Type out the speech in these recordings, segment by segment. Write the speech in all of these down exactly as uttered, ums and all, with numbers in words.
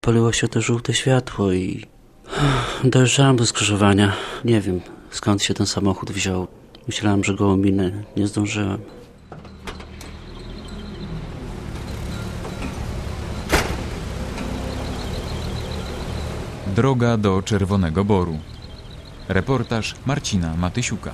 Paliło się to żółte światło i dojeżdżałem do skrzyżowania. Nie wiem, skąd się ten samochód wziął. Myślałem, że go ominę. Nie zdążyłem. Droga do Czerwonego Boru. Reportaż Marcina Matysiuka.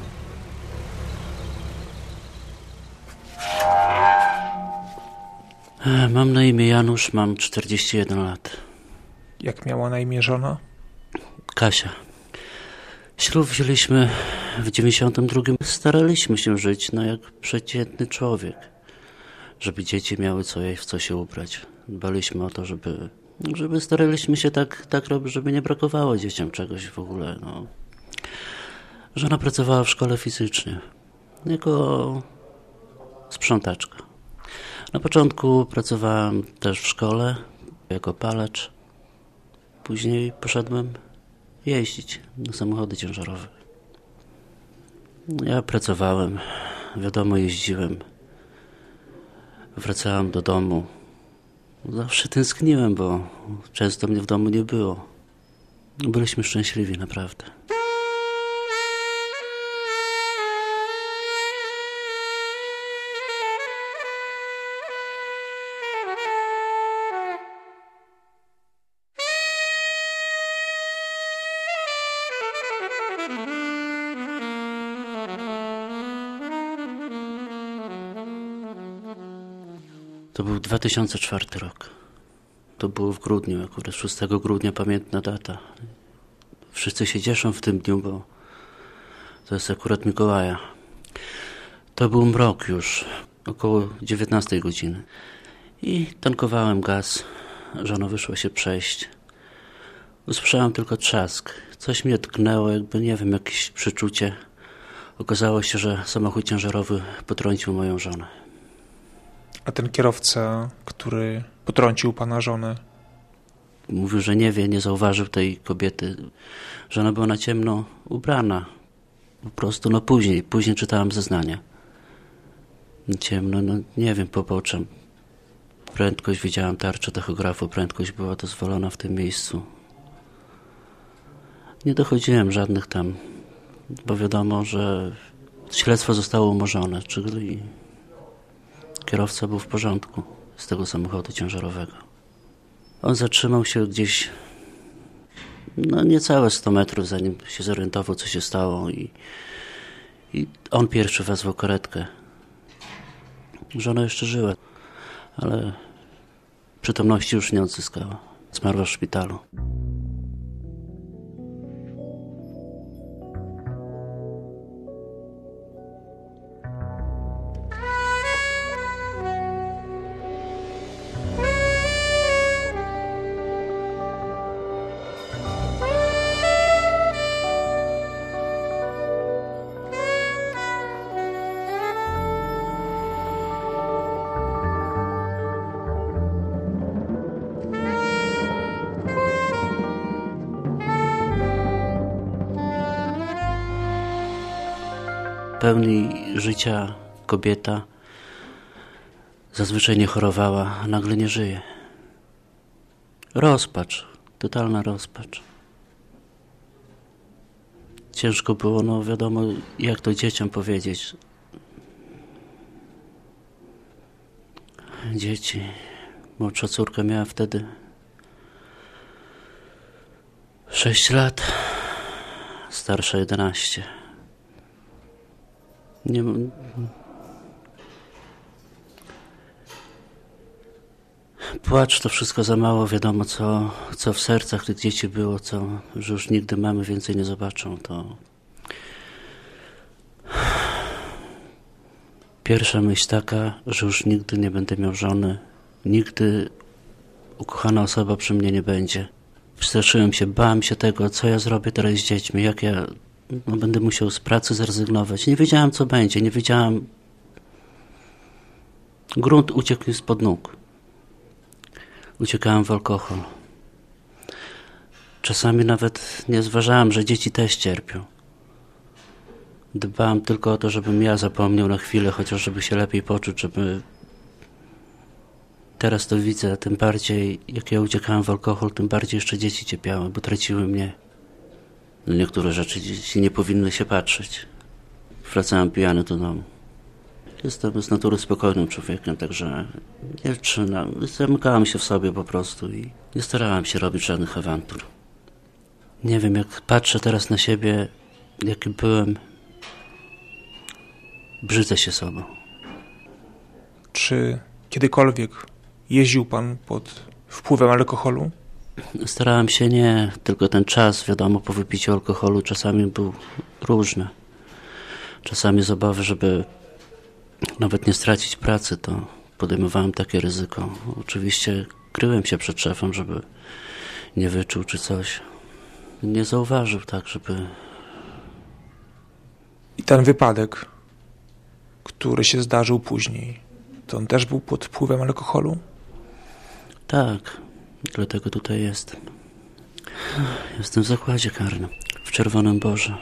Mam na imię Janusz, mam czterdzieści jeden lat. Jak miała na imię żona? Kasia. Ślub wzięliśmy w dziewięćdziesiątym drugim. Staraliśmy się żyć no jak przeciętny człowiek. Żeby dzieci miały co jeść, w co się ubrać. Dbaliśmy o to, żeby, żeby staraliśmy się tak, tak robić, żeby nie brakowało dzieciom czegoś w ogóle. No. Żona pracowała w szkole fizycznie. Jako sprzątaczka. Na początku pracowałem też w szkole jako palacz. Później poszedłem jeździć na samochody ciężarowe. Ja pracowałem, wiadomo, jeździłem. Wracałem do domu. Zawsze tęskniłem, bo często mnie w domu nie było. Byliśmy szczęśliwi, naprawdę. To był dwa tysiące czwarty rok. To było w grudniu, akurat szóstego grudnia, pamiętna data. Wszyscy się cieszą w tym dniu, bo to jest akurat Mikołaja. To był mrok już, około dziewiętnastej godziny. I tankowałem gaz. Żona wyszła się przejść. Usłyszałem tylko trzask. Coś mnie tknęło, jakby, nie wiem, jakieś przeczucie. Okazało się, że samochód ciężarowy potrącił moją żonę. A ten kierowca, który potrącił pana żonę? Mówił, że nie wie, nie zauważył tej kobiety, że ona była na ciemno ubrana. Po prostu, no później, później czytałem zeznania. Ciemno, no nie wiem, poboczem. Prędkość, widziałem tarczę tachografu, prędkość była dozwolona w tym miejscu. Nie dochodziłem żadnych tam, bo wiadomo, że śledztwo zostało umorzone, czyli kierowca był w porządku z tego samochodu ciężarowego. On zatrzymał się gdzieś no niecałe sto metrów, zanim się zorientował, co się stało i, i on pierwszy wezwał karetkę. Żona jeszcze żyła, ale przytomności już nie odzyskała. Zmarła w szpitalu. Pełni życia kobieta zazwyczaj nie chorowała, a nagle nie żyje. Rozpacz, totalna rozpacz. Ciężko było, no wiadomo, jak to dzieciom powiedzieć. Dzieci, młodsza córka miała wtedy sześć lat, starsza jedenaście. Nie, płacz to wszystko za mało, wiadomo co, co w sercach tych dzieci było, co, że już nigdy mamy więcej nie zobaczą. To pierwsza myśl taka, że już nigdy nie będę miał żony, nigdy ukochana osoba przy mnie nie będzie. Przestraszyłem się, bałem się tego, co ja zrobię teraz z dziećmi, jak ja no, będę musiał z pracy zrezygnować. Nie wiedziałem, co będzie, nie wiedziałem. Grunt uciekł mi spod nóg. Uciekałem w alkohol. Czasami nawet nie zważałem, że dzieci też cierpią. Dbałem tylko o to, żebym ja zapomniał na chwilę, chociaż żeby się lepiej poczuć, żeby Teraz to widzę, tym bardziej jak ja uciekałem w alkohol, tym bardziej jeszcze dzieci cierpiały, bo traciły mnie. No niektóre rzeczy dzieci nie powinny się patrzeć. Wracałem pijany do domu. Jestem z natury spokojnym człowiekiem, także nie trzymam, zamykałem się w sobie po prostu i nie starałem się robić żadnych awantur. Nie wiem, jak patrzę teraz na siebie, jaki byłem, brzydzę się sobą. Czy kiedykolwiek jeździł pan pod wpływem alkoholu? Starałem się nie, tylko ten czas, wiadomo, po wypiciu alkoholu czasami był różny. Czasami z obawy, żeby nawet nie stracić pracy, to podejmowałem takie ryzyko. Oczywiście kryłem się przed szefem, żeby nie wyczuł czy coś. Nie zauważył tak, żeby... I ten wypadek, który się zdarzył później, to on też był pod wpływem alkoholu? Tak, dlatego tutaj jestem. Jestem w zakładzie karnym, w Czerwonym Borze.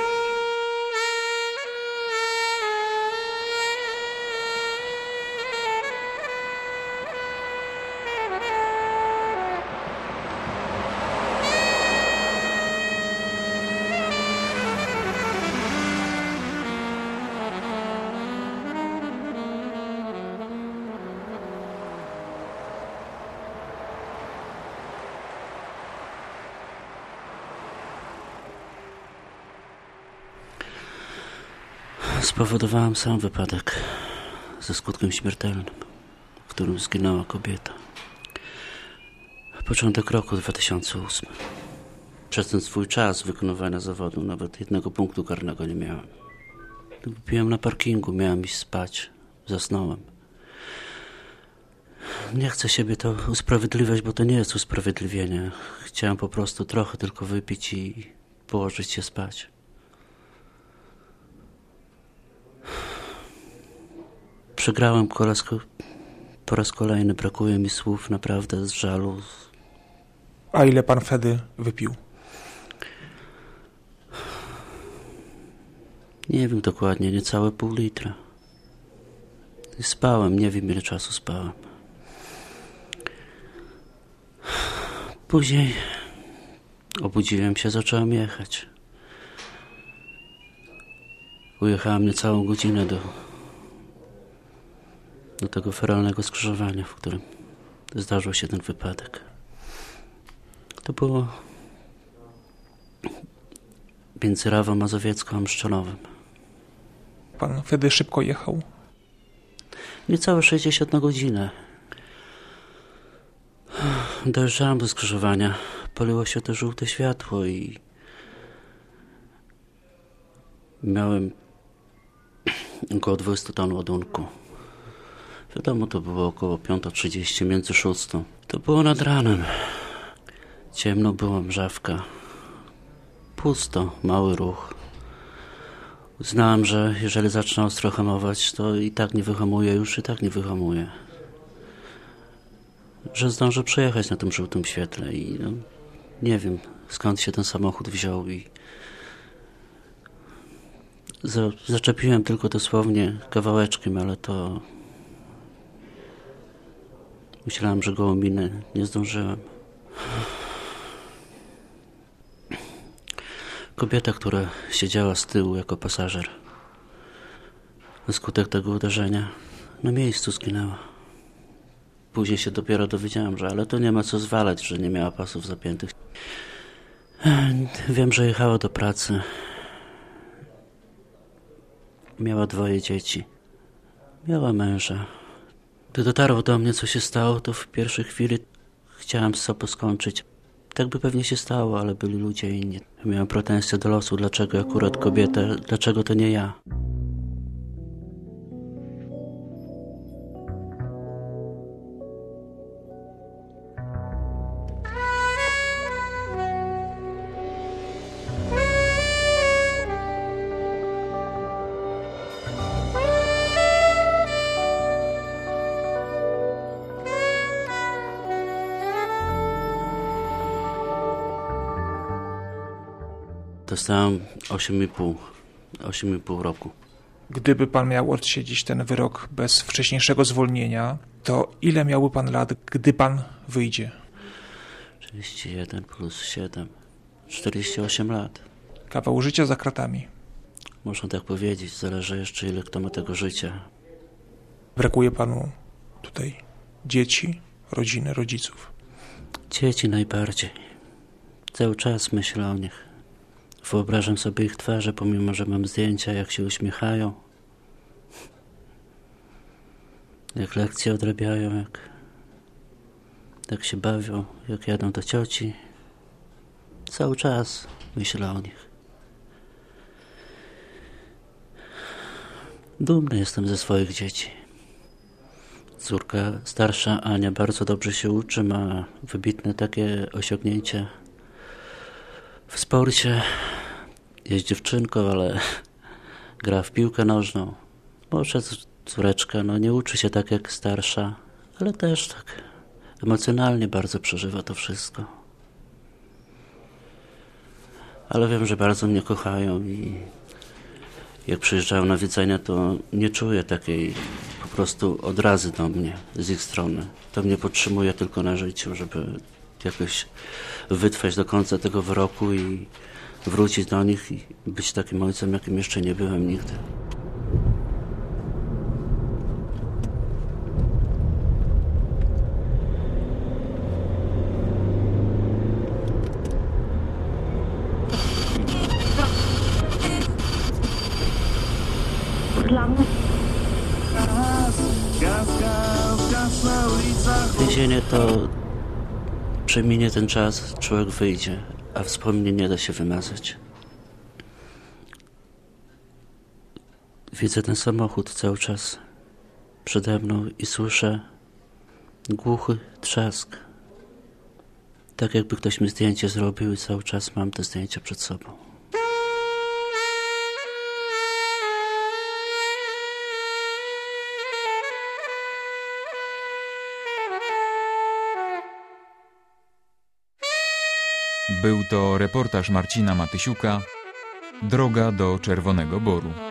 Spowodowałem sam wypadek ze skutkiem śmiertelnym, w którym zginęła kobieta. Początek roku dwa tysiące ósmy. Przez ten swój czas wykonywania zawodu nawet jednego punktu karnego nie miałem. Piłem na parkingu, miałem iść spać, zasnąłem. Nie chcę siebie to usprawiedliwiać, bo to nie jest usprawiedliwienie. Chciałem po prostu trochę tylko wypić i położyć się spać. Przegrałem po raz kolejny, brakuje mi słów naprawdę z żalu. A ile pan wtedy wypił? Nie wiem dokładnie, niecałe pół litra. Spałem, nie wiem ile czasu spałem. Później obudziłem się, zacząłem jechać. Ujechałem niecałą godzinę do, do tego feralnego skrzyżowania, w którym zdarzył się ten wypadek. To było między Rawą Mazowiecką a Mszczelowem. Pan wtedy szybko jechał? Niecałe sześćdziesiąt na godzinę. Dojeżdżałem do skrzyżowania. Paliło się to żółte światło i miałem około dwadzieścia ton ładunku. Wiadomo, to było około piąta trzydzieści, między szóstą. To było nad ranem. Ciemno było, mrzawka. Pusto, mały ruch. Uznałem, że jeżeli zacznę ostro hamować, to i tak nie wyhamuję, już i tak nie wyhamuję. Że zdążę przejechać na tym żółtym świetle i no, nie wiem, skąd się ten samochód wziął i za, zaczepiłem tylko dosłownie kawałeczkiem, ale to myślałem, że go ominę, nie zdążyłem. Kobieta, która siedziała z tyłu jako pasażer, na skutek tego uderzenia na miejscu zginęła. Później się dopiero dowiedziałem, że ale to nie ma co zwalać, że nie miała pasów zapiętych. Wiem, że jechała do pracy. Miała dwoje dzieci. Miała męża. Gdy dotarło do mnie, co się stało, to w pierwszej chwili chciałem z sobą skończyć. Tak by pewnie się stało, ale byli ludzie inni. Miałem pretensje do losu, dlaczego akurat kobieta, dlaczego to nie ja. Dostałem osiem i pół, osiem i pół roku. Gdyby pan miał odsiedzieć ten wyrok bez wcześniejszego zwolnienia, To ile miałby pan lat, gdy pan wyjdzie? trzydzieści jeden plus siedem, czterdzieści osiem lat. Kawał życia za kratami. Można tak powiedzieć, zależy jeszcze ile kto ma tego życia. Brakuje panu tutaj dzieci, rodziny, rodziców. Dzieci najbardziej. Cały czas myślę o nich. Wyobrażam sobie ich twarze, pomimo że mam zdjęcia, jak się uśmiechają. Jak lekcje odrabiają, jak, jak się bawią, jak jadą do cioci. Cały czas myślę o nich. Dumny jestem ze swoich dzieci. Córka starsza, Ania, bardzo dobrze się uczy, ma wybitne takie osiągnięcia w sporcie. Jest dziewczynką, ale gra w piłkę nożną. Młodsza córeczka, no nie uczy się tak jak starsza, ale też tak emocjonalnie bardzo przeżywa to wszystko. Ale wiem, że bardzo mnie kochają i jak przyjeżdżają na widzenia, to nie czuję takiej po prostu odrazy do mnie z ich strony. To mnie podtrzymuje tylko na życiu, żeby jakoś wytrwać do końca tego wyroku i wrócić do nich i być takim ojcem, jakim jeszcze nie byłem nigdy. Więzienie to przeminie ten czas, człowiek wyjdzie, a wspomnień nie da się wymazać. Widzę ten samochód cały czas przede mną i słyszę głuchy trzask. Tak jakby ktoś mi zdjęcie zrobił i cały czas mam te zdjęcia przed sobą. Był to reportaż Marcina Matysiuka, Droga do Czerwonego Boru.